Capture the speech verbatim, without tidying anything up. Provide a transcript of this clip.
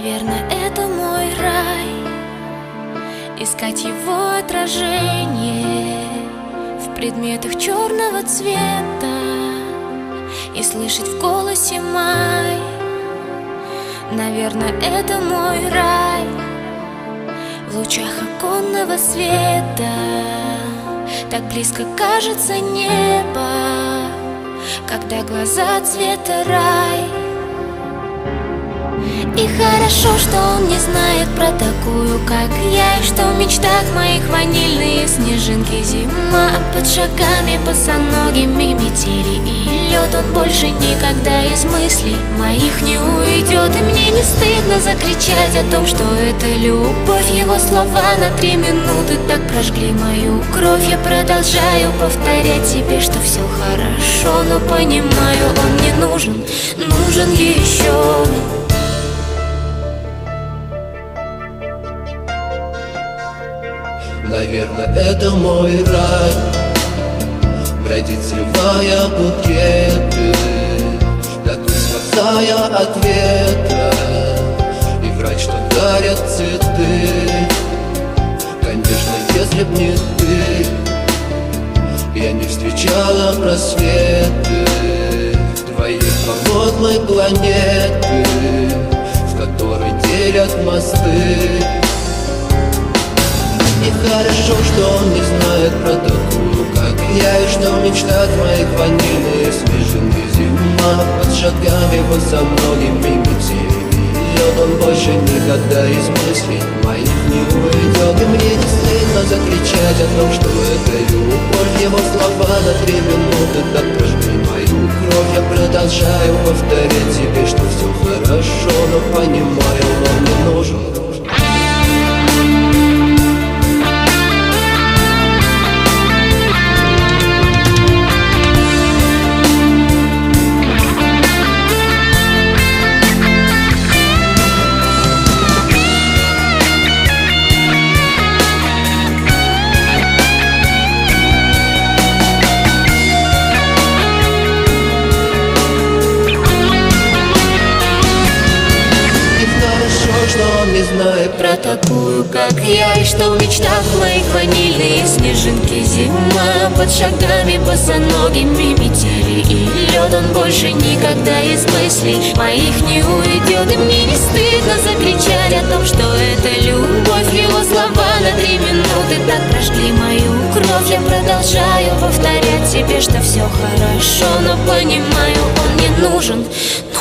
Наверное, это мой рай, искать его отражение в предметах черного цвета и слышать в голосе май. Наверное, это мой рай, в лучах оконного света так близко кажется небо, когда глаза цвета рай. И хорошо, что он не знает про такую, как я, и что в мечтах моих ванильные снежинки зима. Под шагами босоногими метели и лед, он больше никогда из мыслей моих не уйдет. И мне не стыдно закричать о том, что это любовь. Его слова на три минуты так прожгли мою кровь. Я продолжаю повторять себе, что все хорошо, но понимаю, он не нужен, нужен еще. Наверное, это мой рай, бродить срывая букеты, так не спасая от ветра, и врать, что дарят цветы. Конечно, если б не ты, я не встречала просветы твоей холодной планеты, в которой делят мосты. И хорошо, что он не знает про такую, как я, и что в мечтах моих ванильные снежинки зима. Под шагами босоногими метели и лед, он больше никогда из мыслей моих не уйдет. И мне не стыдно закричать о том, что это любовь. Его слова на три минуты так прожгли мою кровь. Я продолжаю повторять себе, что все хорошо, но понимаю, он не нужен. Не знает про такую, как я, и что в мечтах моих ванильные снежинки зима. Под шагами босоногими метели и лед, он больше никогда из мыслей моих не уйдет. И мне не стыдно закричать о том, что это любовь. Его слова на три минуты так прожгли мою кровь. Я продолжаю повторять себе, что все хорошо, но понимаю, он не нужен.